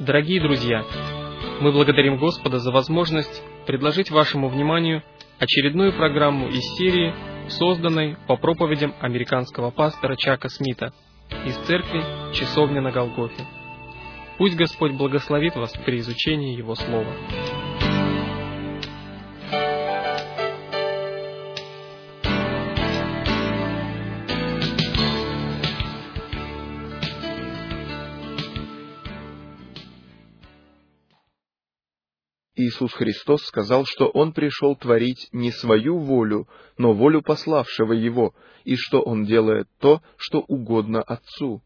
Дорогие друзья, мы благодарим Господа за возможность предложить вашему вниманию очередную программу из серии, созданной по проповедям американского пастора Чака Смита из церкви «Часовня на Голгофе». Пусть Господь благословит вас при изучении Его Слова. Иисус Христос сказал, что Он пришел творить не свою волю, но волю пославшего Его, и что Он делает то, что угодно Отцу.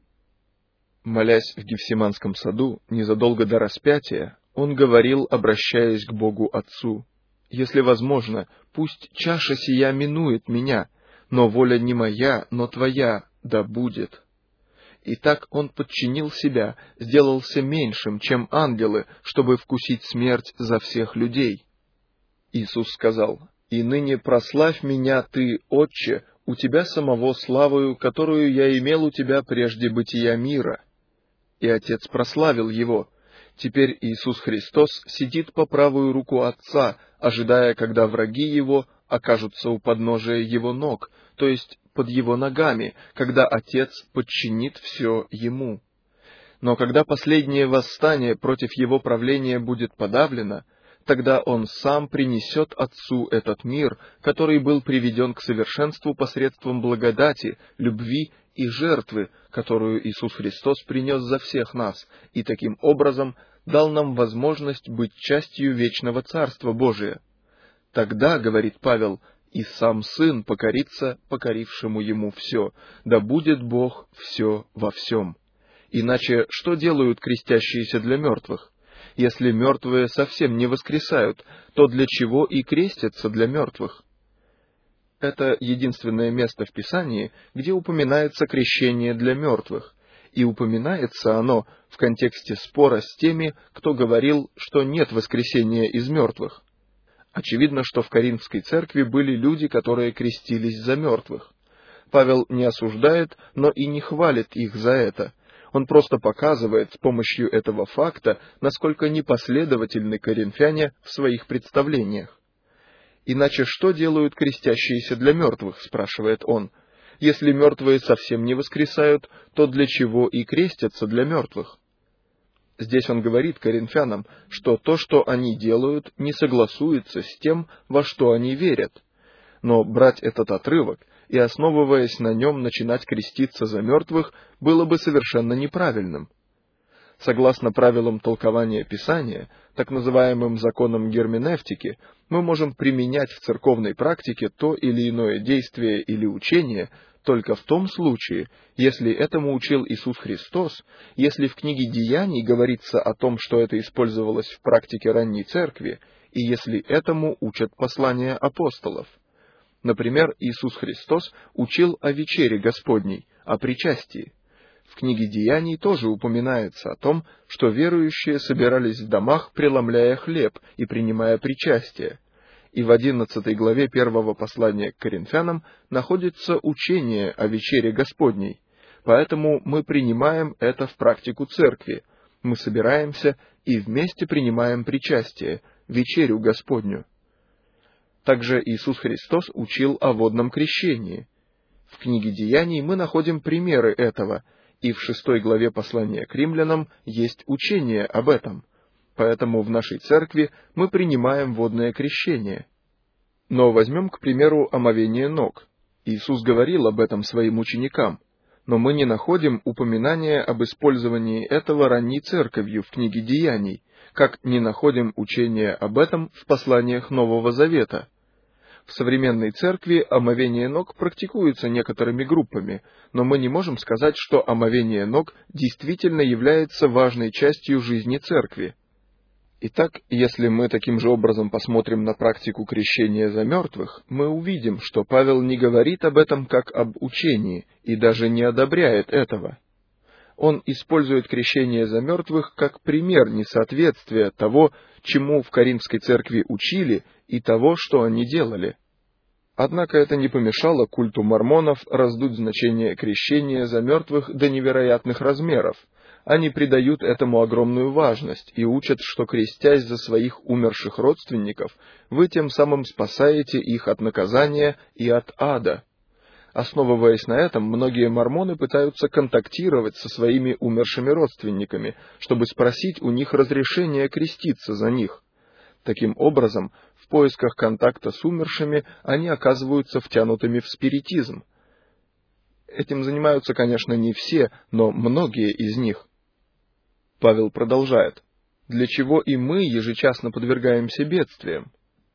Молясь в Гефсиманском саду, незадолго до распятия, Он говорил, обращаясь к Богу Отцу: «Если возможно, пусть чаша сия минует меня, но воля не моя, но Твоя да будет». Итак, Он подчинил себя, сделался меньшим, чем ангелы, чтобы вкусить смерть за всех людей. Иисус сказал: «И ныне прославь меня Ты, Отче, у Тебя самого славою, которую я имел у Тебя прежде бытия мира». И Отец прославил Его. Теперь Иисус Христос сидит по правую руку Отца, ожидая, когда враги Его окажутся у подножия Его ног, то есть под Его ногами, когда Отец подчинит все Ему. Но когда последнее восстание против Его правления будет подавлено, тогда Он сам принесет Отцу этот мир, который был приведен к совершенству посредством благодати, любви и жертвы, которую Иисус Христос принес за всех нас, и таким образом дал нам возможность быть частью вечного Царства Божия. Тогда, говорит Павел, и сам Сын покорится покорившему Ему все, да будет Бог все во всем. Иначе что делают крестящиеся для мертвых? Если мертвые совсем не воскресают, то для чего и крестятся для мертвых? Это единственное место в Писании, где упоминается крещение для мертвых, и упоминается оно в контексте спора с теми, кто говорил, что нет воскресения из мертвых. Очевидно, что в Коринфской церкви были люди, которые крестились за мертвых. Павел не осуждает, но и не хвалит их за это. Он просто показывает с помощью этого факта, насколько непоследовательны коринфяне в своих представлениях. «Иначе что делают крестящиеся для мертвых?» — спрашивает он. «Если мертвые совсем не воскресают, то для чего и крестятся для мертвых?» Здесь он говорит коринфянам, что то, что они делают, не согласуется с тем, во что они верят. Но брать этот отрывок и, основываясь на нем, начинать креститься за мертвых, было бы совершенно неправильным. Согласно правилам толкования Писания, так называемым законам герменевтики, мы можем применять в церковной практике то или иное действие или учение только в том случае, если этому учил Иисус Христос, если в книге Деяний говорится о том, что это использовалось в практике ранней церкви, и если этому учат послания апостолов. Например, Иисус Христос учил о вечере Господней, о причастии. В книге Деяний тоже упоминается о том, что верующие собирались в домах, преломляя хлеб и принимая причастие. И в 11 главе 1 послания к Коринфянам находится учение о вечере Господней. Поэтому мы принимаем это в практику церкви. Мы собираемся и вместе принимаем причастие, вечерю Господню. Также Иисус Христос учил о водном крещении. В книге Деяний мы находим примеры этого, и в 6 главе послания к римлянам есть учение об этом. Поэтому в нашей церкви мы принимаем водное крещение. Но возьмем, к примеру, омовение ног. Иисус говорил об этом своим ученикам, но мы не находим упоминания об использовании этого ранней церковью в книге Деяний, как не находим учения об этом в посланиях Нового Завета. В современной церкви омовение ног практикуется некоторыми группами, но мы не можем сказать, что омовение ног действительно является важной частью жизни церкви. Итак, если мы таким же образом посмотрим на практику крещения за мертвых, мы увидим, что Павел не говорит об этом как об учении и даже не одобряет этого. Он использует крещение за мертвых как пример несоответствия того, чему в Коринфской церкви учили, и того, что они делали. Однако это не помешало культу мормонов раздуть значение крещения за мертвых до невероятных размеров. Они придают этому огромную важность и учат, что, крестясь за своих умерших родственников, вы тем самым спасаете их от наказания и от ада. Основываясь на этом, многие мормоны пытаются контактировать со своими умершими родственниками, чтобы спросить у них разрешения креститься за них. Таким образом, в поисках контакта с умершими они оказываются втянутыми в спиритизм. Этим занимаются, конечно, не все, но многие из них. Павел продолжает. Для чего и мы ежечасно подвергаемся бедствиям?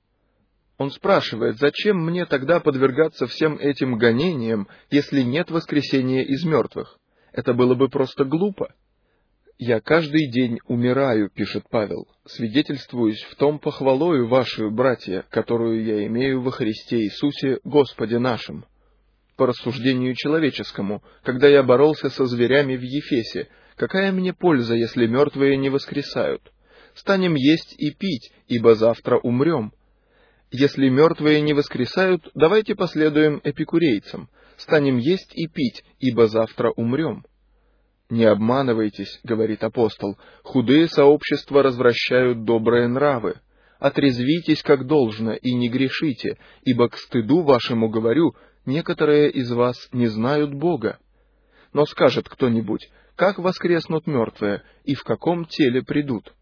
Он спрашивает, зачем мне тогда подвергаться всем этим гонениям, если нет воскресения из мертвых? Это было бы просто глупо. «Я каждый день умираю», — пишет Павел, «свидетельствуюсь в том похвалою вашу, братья, которую я имею во Христе Иисусе, Господе нашим». По рассуждению человеческому, когда я боролся со зверями в Ефесе, какая мне польза, если мертвые не воскресают? Станем есть и пить, ибо завтра умрем. Если мертвые не воскресают, давайте последуем эпикурейцам. Станем есть и пить, ибо завтра умрем. «Не обманывайтесь, — говорит апостол, — худые сообщества развращают добрые нравы. Отрезвитесь как должно и не грешите, ибо к стыду вашему говорю, некоторые из вас не знают Бога. Но скажет кто-нибудь, как воскреснут мертвые и в каком теле придут?»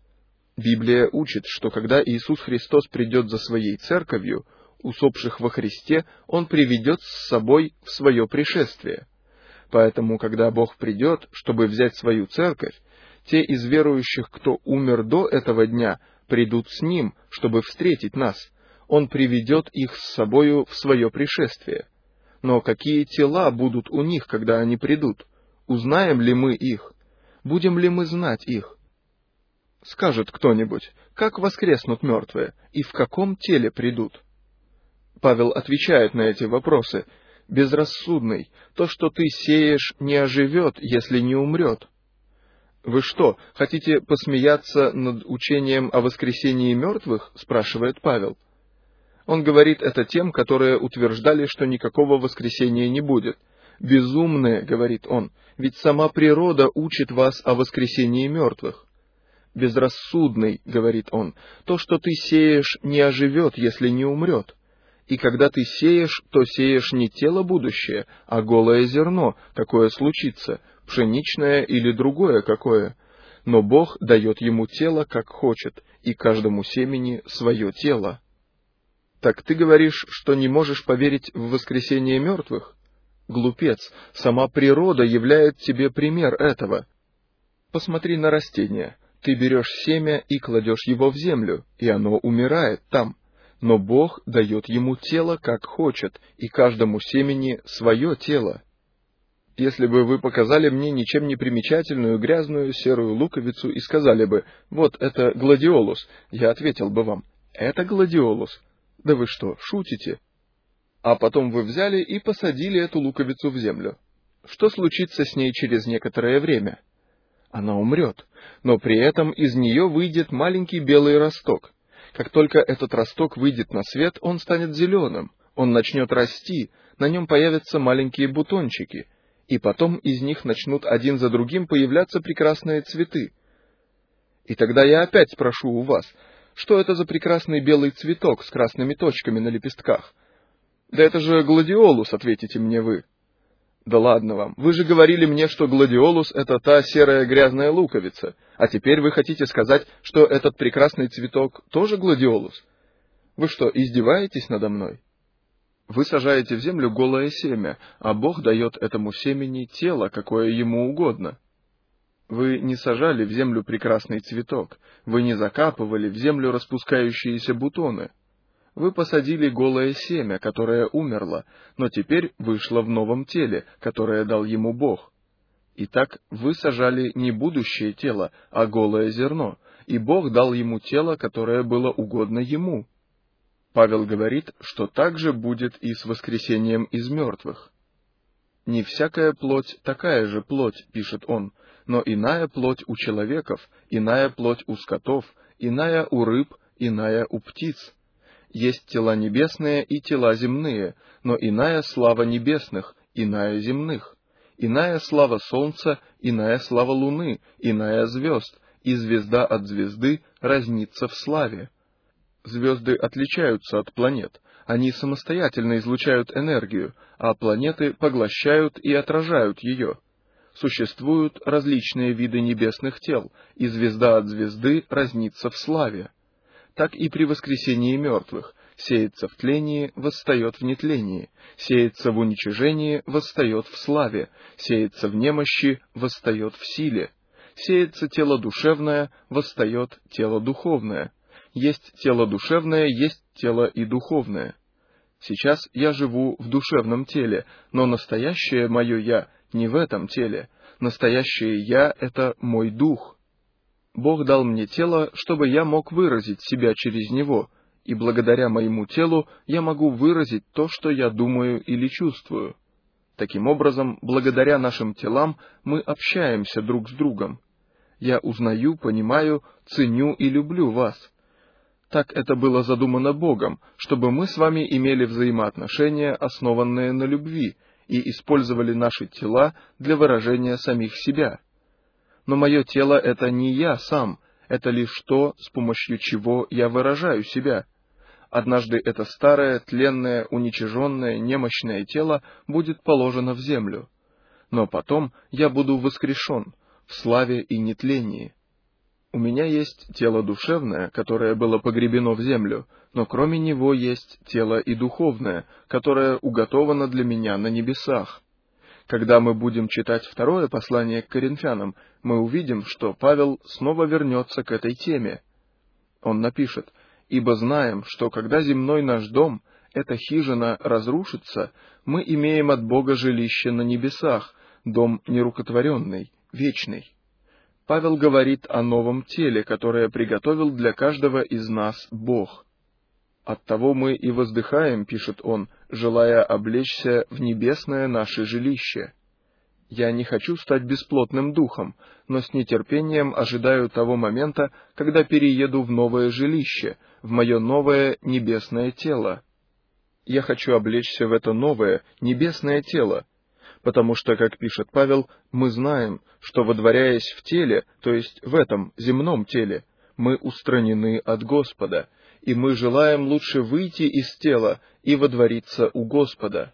Библия учит, что когда Иисус Христос придет за своей церковью, усопших во Христе, Он приведет с собой в свое пришествие. Поэтому, когда Бог придет, чтобы взять свою церковь, те из верующих, кто умер до этого дня, придут с Ним, чтобы встретить нас. Он приведет их с собою в свое пришествие. Но какие тела будут у них, когда они придут? Узнаем ли мы их? Будем ли мы знать их? Скажет кто-нибудь, как воскреснут мертвые и в каком теле придут? Павел отвечает на эти вопросы. «Безрассудный, то, что ты сеешь, не оживет, если не умрет». «Вы что, хотите посмеяться над учением о воскресении мертвых?» — спрашивает Павел. Он говорит это тем, которые утверждали, что никакого воскресения не будет. «Безумные», — говорит он, — «ведь сама природа учит вас о воскресении мертвых». «Безрассудный», — говорит он, — «то, что ты сеешь, не оживет, если не умрет. И когда ты сеешь, то сеешь не тело будущее, а голое зерно, какое случится, пшеничное или другое какое. Но Бог дает ему тело, как хочет, и каждому семени свое тело». Так ты говоришь, что не можешь поверить в воскресение мертвых? Глупец, сама природа являет тебе пример этого. Посмотри на растение. Ты берешь семя и кладешь его в землю, и оно умирает там. Но Бог дает ему тело, как хочет, и каждому семени свое тело. Если бы вы показали мне ничем не примечательную грязную серую луковицу и сказали бы, вот это гладиолус, я ответил бы вам, это гладиолус. Да вы что, шутите? А потом вы взяли и посадили эту луковицу в землю. Что случится с ней через некоторое время? Она умрет, но при этом из нее выйдет маленький белый росток. Как только этот росток выйдет на свет, он станет зеленым, он начнет расти, на нем появятся маленькие бутончики, и потом из них начнут один за другим появляться прекрасные цветы. И тогда я опять спрошу у вас, что это за прекрасный белый цветок с красными точками на лепестках? Да это же гладиолус, ответите мне вы. Да ладно вам, вы же говорили мне, что гладиолус — это та серая грязная луковица, а теперь вы хотите сказать, что этот прекрасный цветок тоже гладиолус? Вы что, издеваетесь надо мной? Вы сажаете в землю голое семя, а Бог дает этому семени тело, какое ему угодно. Вы не сажали в землю прекрасный цветок, вы не закапывали в землю распускающиеся бутоны. Вы посадили голое семя, которое умерло, но теперь вышло в новом теле, которое дал ему Бог. Итак, вы сажали не будущее тело, а голое зерно, и Бог дал ему тело, которое было угодно ему. Павел говорит, что так же будет и с воскресением из мертвых. «Не всякая плоть такая же плоть», — пишет он, «но иная плоть у человеков, иная плоть у скотов, иная у рыб, иная у птиц. Есть тела небесные и тела земные, но иная слава небесных, иная земных, иная слава солнца, иная слава луны, иная звезд, и звезда от звезды разнится в славе. Звезды отличаются от планет, они самостоятельно излучают энергию, а планеты поглощают и отражают ее. Существуют различные виды небесных тел, и звезда от звезды разнится в славе. Так и при воскресении мертвых: сеется в тлении, восстает в нетлении, сеется в уничижении, восстает в славе, сеется в немощи, восстает в силе, сеется тело душевное, восстает тело духовное. Есть тело душевное, есть тело и духовное. Сейчас я живу в душевном теле, но настоящее мое «я» не в этом теле. Настоящее «я» — это мой дух. Бог дал мне тело, чтобы я мог выразить себя через него, и благодаря моему телу я могу выразить то, что я думаю или чувствую. Таким образом, благодаря нашим телам мы общаемся друг с другом. Я узнаю, понимаю, ценю и люблю вас. Так это было задумано Богом, чтобы мы с вами имели взаимоотношения, основанные на любви, и использовали наши тела для выражения самих себя. Но мое тело — это не я сам, это лишь то, с помощью чего я выражаю себя. Однажды это старое, тленное, уничиженное, немощное тело будет положено в землю. Но потом я буду воскрешен в славе и нетлении. У меня есть тело душевное, которое было погребено в землю, но кроме него есть тело и духовное, которое уготовано для меня на небесах. Когда мы будем читать второе послание к Коринфянам, мы увидим, что Павел снова вернется к этой теме. Он напишет: «Ибо знаем, что когда земной наш дом, эта хижина, разрушится, мы имеем от Бога жилище на небесах, дом нерукотворенный, вечный». Павел говорит о новом теле, которое приготовил для каждого из нас Бог. «Оттого мы и воздыхаем, — пишет он, — желая облечься в небесное наше жилище. Я не хочу стать бесплотным духом, но с нетерпением ожидаю того момента, когда перееду в новое жилище, в мое новое небесное тело. Я хочу облечься в это новое небесное тело, потому что, как пишет Павел, мы знаем, что, водворяясь в теле, то есть в этом земном теле, мы устранены от Господа, и мы желаем лучше выйти из тела и водвориться у Господа.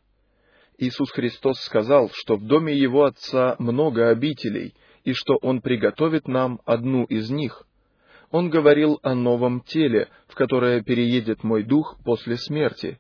Иисус Христос сказал, что в доме Его Отца много обителей, и что Он приготовит нам одну из них. Он говорил о новом теле, в которое переедет мой дух после смерти.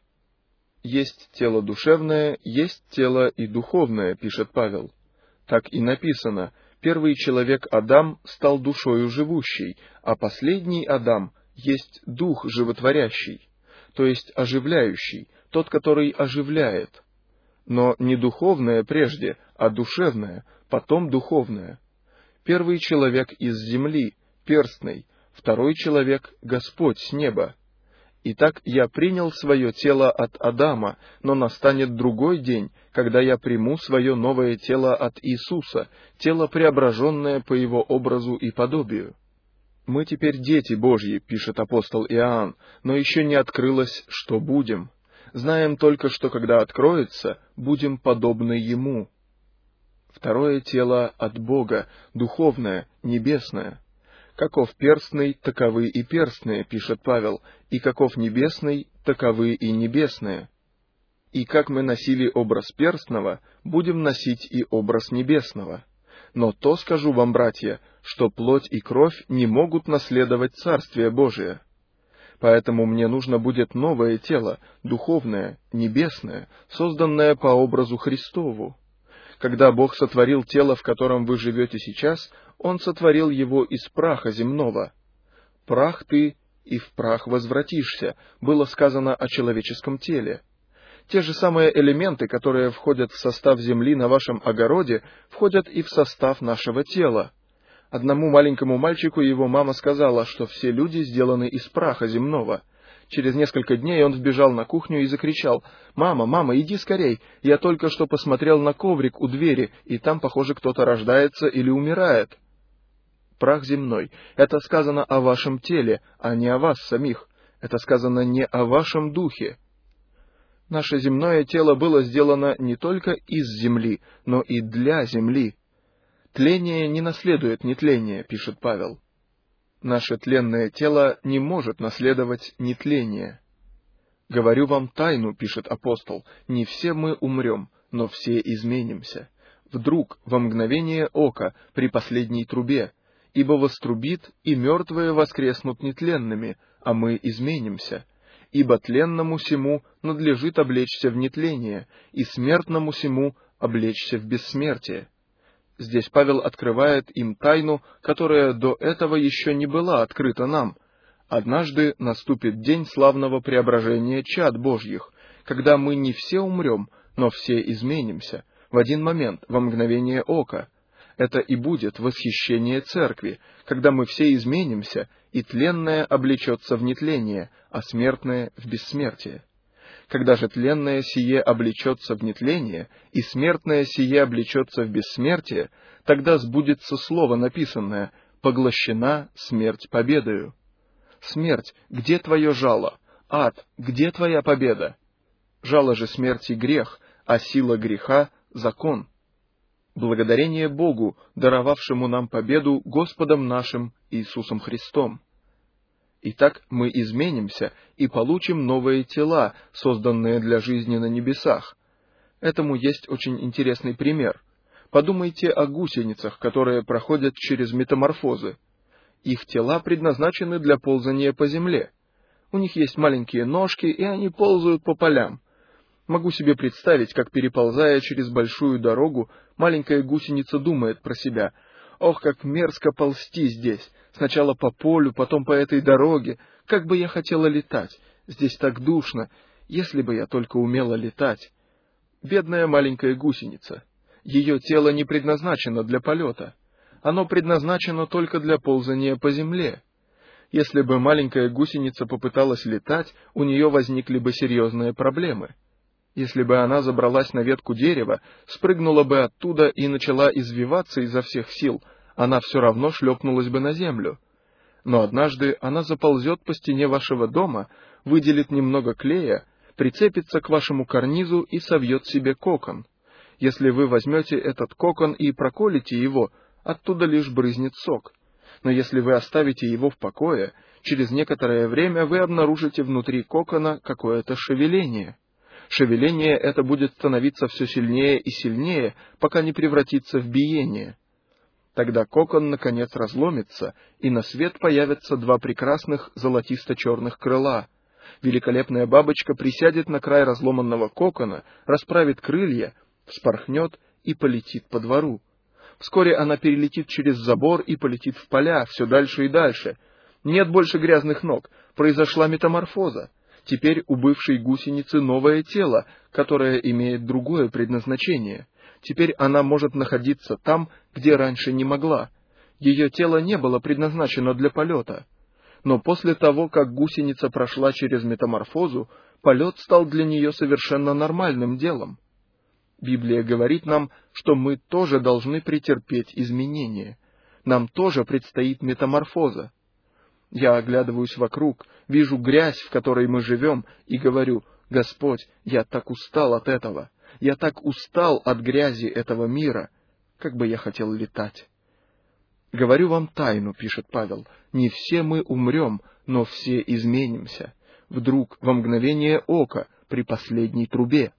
«Есть тело душевное, есть тело и духовное», — пишет Павел. Так и написано: первый человек Адам стал душою живущей, а последний Адам есть дух животворящий, то есть оживляющий, тот, который оживляет. Но не духовное прежде, а душевное, потом духовное. Первый человек из земли, перстный, второй человек — Господь с неба. Итак, я принял свое тело от Адама, но настанет другой день, когда я приму свое новое тело от Иисуса, тело, преображенное по Его образу и подобию. Мы теперь дети Божьи, пишет апостол Иоанн, но еще не открылось, что будем. Знаем только, что когда откроется, будем подобны Ему. Второе тело от Бога, духовное, небесное. Каков перстный, таковы и перстные, пишет Павел, и каков небесный, таковы и небесные. И как мы носили образ перстного, будем носить и образ небесного. Но то скажу вам, братья, что плоть и кровь не могут наследовать Царствие Божие. Поэтому мне нужно будет новое тело, духовное, небесное, созданное по образу Христову. Когда Бог сотворил тело, в котором вы живете сейчас, Он сотворил его из праха земного. «Прах ты, и в прах возвратишься», было сказано о человеческом теле. Те же самые элементы, которые входят в состав земли на вашем огороде, входят и в состав нашего тела. Одному маленькому мальчику его мама сказала, что все люди сделаны из праха земного. Через несколько дней он вбежал на кухню и закричал: «Мама, мама, иди скорей! Я только что посмотрел на коврик у двери, и там, похоже, кто-то рождается или умирает». Прах земной — это сказано о вашем теле, а не о вас самих. Это сказано не о вашем духе. Наше земное тело было сделано не только из земли, но и для земли. Тление не наследует нетление, пишет Павел. Наше тленное тело не может наследовать нетление. «Говорю вам тайну, — пишет апостол, — не все мы умрем, но все изменимся. Вдруг, во мгновение ока, при последней трубе, ибо вострубит, и мертвые воскреснут нетленными, а мы изменимся. Ибо тленному сему надлежит облечься в нетление, и смертному сему облечься в бессмертие». Здесь Павел открывает им тайну, которая до этого еще не была открыта нам. Однажды наступит день славного преображения чад Божьих, когда мы не все умрем, но все изменимся, в один момент, во мгновение ока. Это и будет восхищение церкви, когда мы все изменимся, и тленное облечется в нетление, а смертное — в бессмертие. Когда же тленное сие облечется в нетление, и смертное сие облечется в бессмертие, тогда сбудется слово написанное: «Поглощена смерть победою». Смерть, где твое жало? Ад, где твоя победа? Жало же смерти — грех, а сила греха — закон. Благодарение Богу, даровавшему нам победу Господом нашим Иисусом Христом. Итак, мы изменимся и получим новые тела, созданные для жизни на небесах. Этому есть очень интересный пример. Подумайте о гусеницах, которые проходят через метаморфозы. Их тела предназначены для ползания по земле. У них есть маленькие ножки, и они ползают по полям. Могу себе представить, как, переползая через большую дорогу, маленькая гусеница думает про себя: «Ох, как мерзко ползти здесь! Сначала по полю, потом по этой дороге. Как бы я хотела летать! Здесь так душно! Если бы я только умела летать!» Бедная маленькая гусеница. Ее тело не предназначено для полета. Оно предназначено только для ползания по земле. Если бы маленькая гусеница попыталась летать, у нее возникли бы серьезные проблемы. Если бы она забралась на ветку дерева, спрыгнула бы оттуда и начала извиваться изо всех сил, она все равно шлепнулась бы на землю. Но однажды она заползет по стене вашего дома, выделит немного клея, прицепится к вашему карнизу и совьет себе кокон. Если вы возьмете этот кокон и проколите его, оттуда лишь брызнет сок. Но если вы оставите его в покое, через некоторое время вы обнаружите внутри кокона какое-то шевеление. Шевеление это будет становиться все сильнее и сильнее, пока не превратится в биение. Тогда кокон, наконец, разломится, и на свет появятся два прекрасных золотисто-черных крыла. Великолепная бабочка присядет на край разломанного кокона, расправит крылья, вспорхнет и полетит по двору. Вскоре она перелетит через забор и полетит в поля, все дальше и дальше. Нет больше грязных ног, произошла метаморфоза. Теперь у бывшей гусеницы новое тело, которое имеет другое предназначение. Теперь она может находиться там, где раньше не могла. Ее тело не было предназначено для полета. Но после того, как гусеница прошла через метаморфозу, полет стал для нее совершенно нормальным делом. Библия говорит нам, что мы тоже должны претерпеть изменения. Нам тоже предстоит метаморфоза. Я оглядываюсь вокруг, вижу грязь, в которой мы живем, и говорю: «Господь, я так устал от этого, я так устал от грязи этого мира, как бы я хотел летать». «Говорю вам тайну, — пишет Павел, — не все мы умрем, но все изменимся. Вдруг, во мгновение ока, при последней трубе.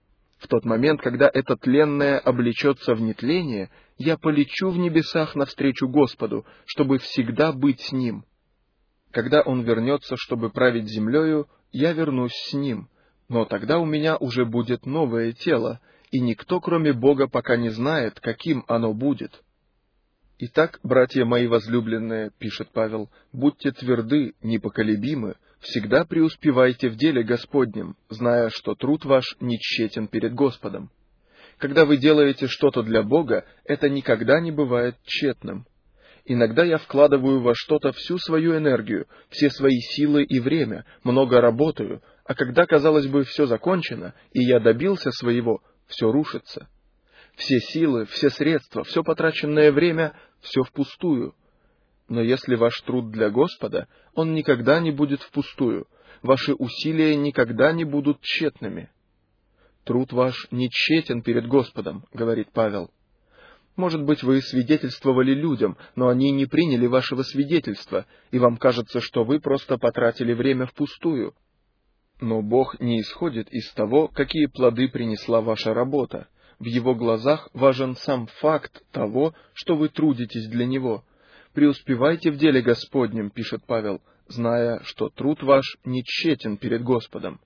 В тот момент, когда это тленное облечется в нетление, я полечу в небесах навстречу Господу, чтобы всегда быть с Ним. Когда Он вернется, чтобы править землею, я вернусь с Ним, но тогда у меня уже будет новое тело, и никто, кроме Бога, пока не знает, каким оно будет». «Итак, братья мои возлюбленные, — пишет Павел, — будьте тверды, непоколебимы, всегда преуспевайте в деле Господнем, зная, что труд ваш не тщетен перед Господом. Когда вы делаете что-то для Бога, это никогда не бывает тщетным. Иногда я вкладываю во что-то всю свою энергию, все свои силы и время, много работаю, а когда, казалось бы, все закончено, и я добился своего, все рушится. Все силы, все средства, все потраченное время — все впустую. Но если ваш труд для Господа, он никогда не будет впустую, ваши усилия никогда не будут тщетными. Труд ваш не тщетен перед Господом, говорит Павел. Может быть, вы свидетельствовали людям, но они не приняли вашего свидетельства, и вам кажется, что вы просто потратили время впустую. Но Бог не исходит из того, какие плоды принесла ваша работа. В Его глазах важен сам факт того, что вы трудитесь для Него. «Преуспевайте в деле Господнем», — пишет Павел, зная, что труд ваш не тщетен перед Господом.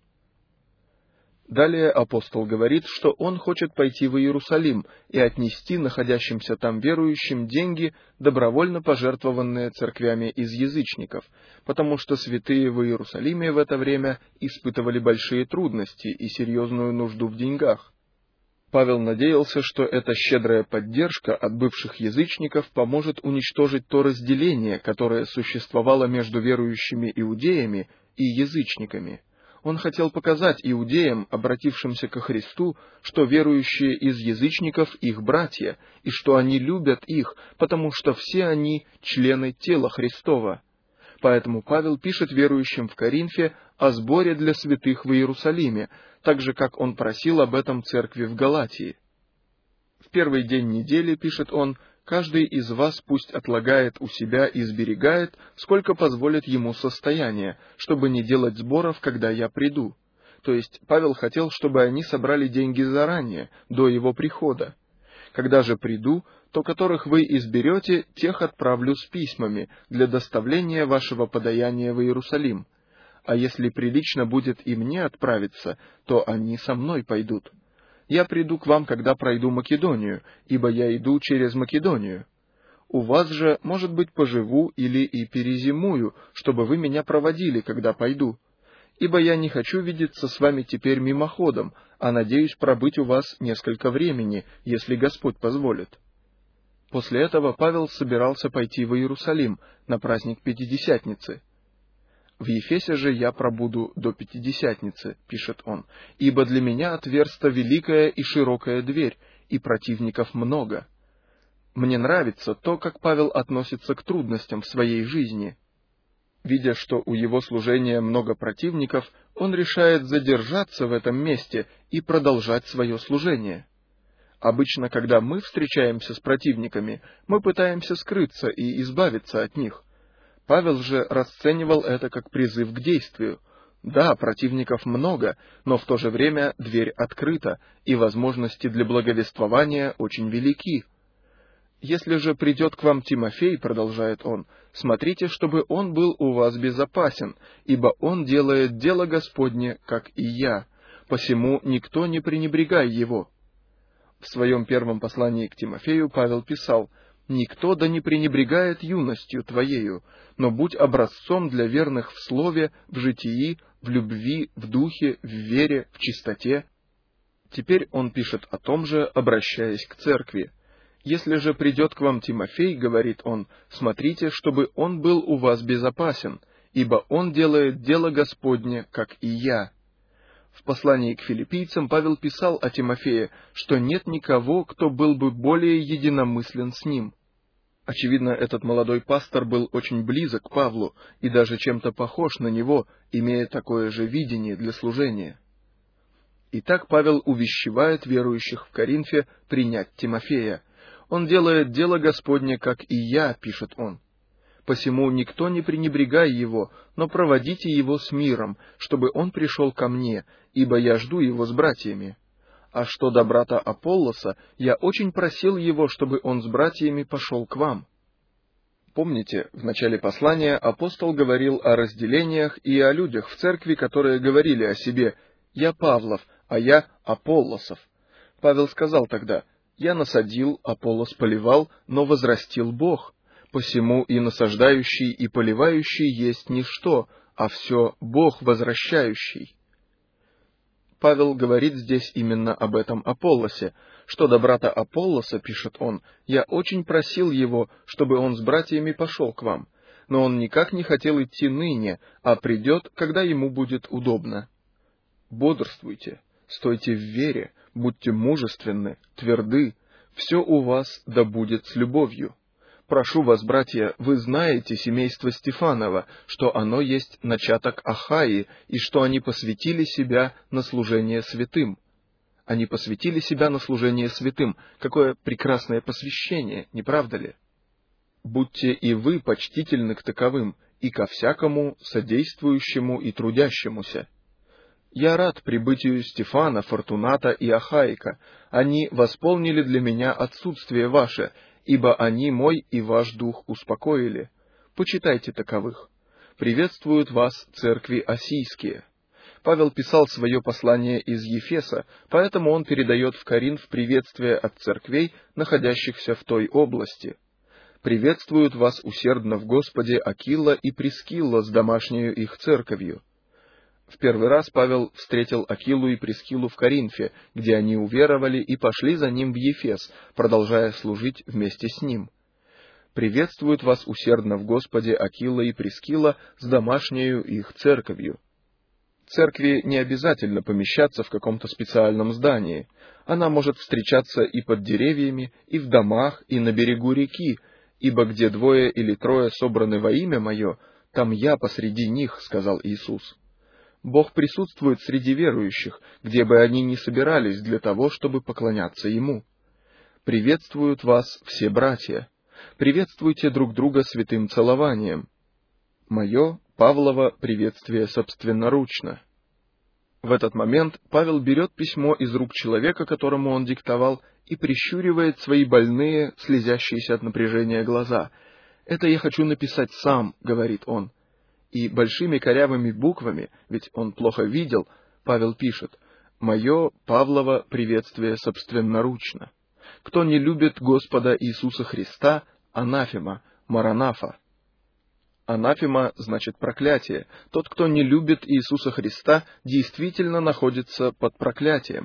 Далее апостол говорит, что он хочет пойти в Иерусалим и отнести находящимся там верующим деньги, добровольно пожертвованные церквями из язычников, потому что святые в Иерусалиме в это время испытывали большие трудности и серьезную нужду в деньгах. Павел надеялся, что эта щедрая поддержка от бывших язычников поможет уничтожить то разделение, которое существовало между верующими иудеями и язычниками. Он хотел показать иудеям, обратившимся ко Христу, что верующие из язычников их братья, и что они любят их, потому что все они члены тела Христова. Поэтому Павел пишет верующим в Коринфе о сборе для святых в Иерусалиме, так же, как он просил об этом церкви в Галатии. В первый день недели, пишет он, каждый из вас пусть отлагает у себя и сберегает, сколько позволит ему состояние, чтобы не делать сборов, когда я приду. То есть Павел хотел, чтобы они собрали деньги заранее, до его прихода. Когда же приду, то которых вы изберете, тех отправлю с письмами для доставления вашего подаяния в Иерусалим. А если прилично будет и мне отправиться, то они со мной пойдут. Я приду к вам, когда пройду Македонию, ибо я иду через Македонию. У вас же, может быть, поживу или и перезимую, чтобы вы меня проводили, когда пойду. Ибо я не хочу видеться с вами теперь мимоходом, а надеюсь пробыть у вас несколько времени, если Господь позволит». После этого Павел собирался пойти в Иерусалим на праздник Пятидесятницы. «В Ефесе же я пробуду до Пятидесятницы», — пишет он, «ибо для меня отверста великая и широкая дверь, и противников много». Мне нравится то, как Павел относится к трудностям в своей жизни. Видя, что у его служения много противников, он решает задержаться в этом месте и продолжать свое служение. Обычно, когда мы встречаемся с противниками, мы пытаемся скрыться и избавиться от них. Павел же расценивал это как призыв к действию. Да, противников много, но в то же время дверь открыта, и возможности для благовествования очень велики. «Если же придет к вам Тимофей, — продолжает он, — смотрите, чтобы он был у вас безопасен, ибо он делает дело Господне, как и я, посему никто не пренебрегай его». В своем первом послании к Тимофею Павел писал: «Никто да не пренебрегает юностью твоею, но будь образцом для верных в слове, в житии, в любви, в духе, в вере, в чистоте». Теперь он пишет о том же, обращаясь к церкви. «Если же придет к вам Тимофей, — говорит он, — смотрите, чтобы он был у вас безопасен, ибо он делает дело Господне, как и я». В послании к филиппийцам Павел писал о Тимофее, что нет никого, кто был бы более единомыслен с ним. Очевидно, этот молодой пастор был очень близок к Павлу и даже чем-то похож на него, имея такое же видение для служения. Итак, Павел увещевает верующих в Коринфе принять Тимофея. «Он делает дело Господне, как и я», — пишет он. «Посему никто не пренебрегай его, но проводите его с миром, чтобы он пришел ко мне, ибо я жду его с братьями. А что до брата Аполлоса, я очень просил его, чтобы он с братьями пошел к вам». Помните, в начале послания апостол говорил о разделениях и о людях в церкви, которые говорили о себе: «Я Павлов, а я Аполлосов». Павел сказал тогда: «Я насадил, Аполлос поливал, но возрастил Бог. Посему и насаждающий, и поливающий есть ничто, а все Бог возвращающий». Павел говорит здесь именно об этом Аполлосе. Что до брата Аполлоса, пишет он, «Я очень просил его, чтобы он с братьями пошел к вам, но он никак не хотел идти ныне, а придет, когда ему будет удобно. Бодрствуйте, стойте в вере, будьте мужественны, тверды, все у вас да будет с любовью. Прошу вас, братья, вы знаете семейство Стефанова, что оно есть начаток Ахаи, и что они посвятили себя на служение святым. Они посвятили себя на служение святым. Какое прекрасное посвящение, не правда ли? Будьте и вы почтительны к таковым, и ко всякому содействующему и трудящемуся. Я рад прибытию Стефана, Фортуната и Ахаика. Они восполнили для меня отсутствие ваше, ибо они мой и ваш дух успокоили. Почитайте таковых. Приветствуют вас церкви осийские. Павел писал свое послание из Ефеса, поэтому он передает в Коринф приветствие от церквей, находящихся в той области. Приветствуют вас усердно в Господе Акила и Прискилла с домашнею их церковью. В первый раз Павел встретил Акилу и Прискиллу в Коринфе, где они уверовали и пошли за ним в Ефес, продолжая служить вместе с ним. Приветствуют вас усердно в Господе Акила и Прискилла с домашнею их церковью. Церкви не обязательно помещаться в каком-то специальном здании. Она может встречаться и под деревьями, и в домах, и на берегу реки, ибо где 2 или 3 собраны во имя Мое, там Я посреди них, сказал Иисус. Бог присутствует среди верующих, где бы они ни собирались для того, чтобы поклоняться Ему. Приветствуют вас все братья. Приветствуйте друг друга святым целованием. Мое, Павлово, приветствие собственноручно. В этот момент Павел берет письмо из рук человека, которому он диктовал, и прищуривает свои больные, слезящиеся от напряжения глаза. «Это я хочу написать сам», — говорит он. И большими корявыми буквами, ведь он плохо видел, Павел пишет: «Мое, Павлово, приветствие собственноручно. Кто не любит Господа Иисуса Христа, анафема, маранафа». Анафема значит проклятие. Тот, кто не любит Иисуса Христа, действительно находится под проклятием.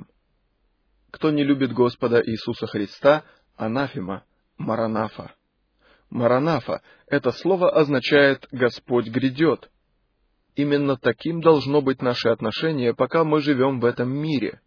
Кто не любит Господа Иисуса Христа, анафема, маранафа. Маранафа — это слово означает «Господь грядет». Именно таким должно быть наше отношение, пока мы живем в этом мире.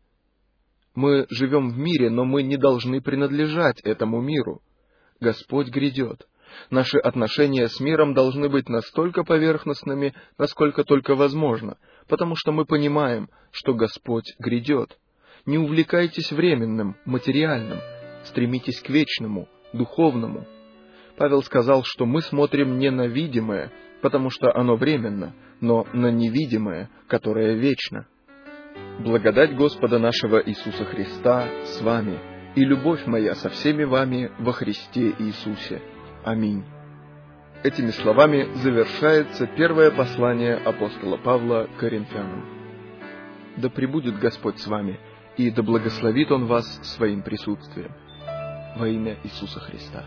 Мы живем в мире, но мы не должны принадлежать этому миру. Господь грядет. Наши отношения с миром должны быть настолько поверхностными, насколько только возможно, потому что мы понимаем, что Господь грядет. Не увлекайтесь временным, материальным, стремитесь к вечному, духовному. Павел сказал, что мы смотрим не на видимое, потому что оно временно, но на невидимое, которое вечно. Благодать Господа нашего Иисуса Христа с вами, и любовь моя со всеми вами во Христе Иисусе. Аминь. Этими словами завершается первое послание апостола Павла к Коринфянам. Да пребудет Господь с вами, и да благословит Он вас своим присутствием. Во имя Иисуса Христа.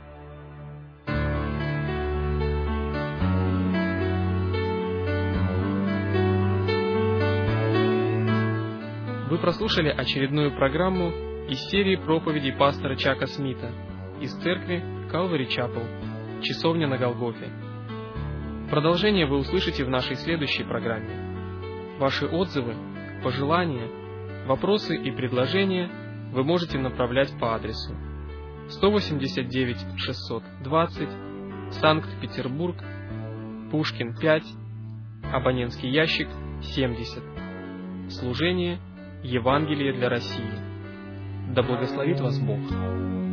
Вы прослушали очередную программу из серии проповедей пастора Чака Смита из церкви Calvary Chapel, Часовня на Голгофе. Продолжение вы услышите в нашей следующей программе. Ваши отзывы, пожелания, вопросы и предложения вы можете направлять по адресу 189 620, Санкт-Петербург, Пушкин 5, абонентский ящик 70. Служение Евангелие для России. Да благословит вас Бог.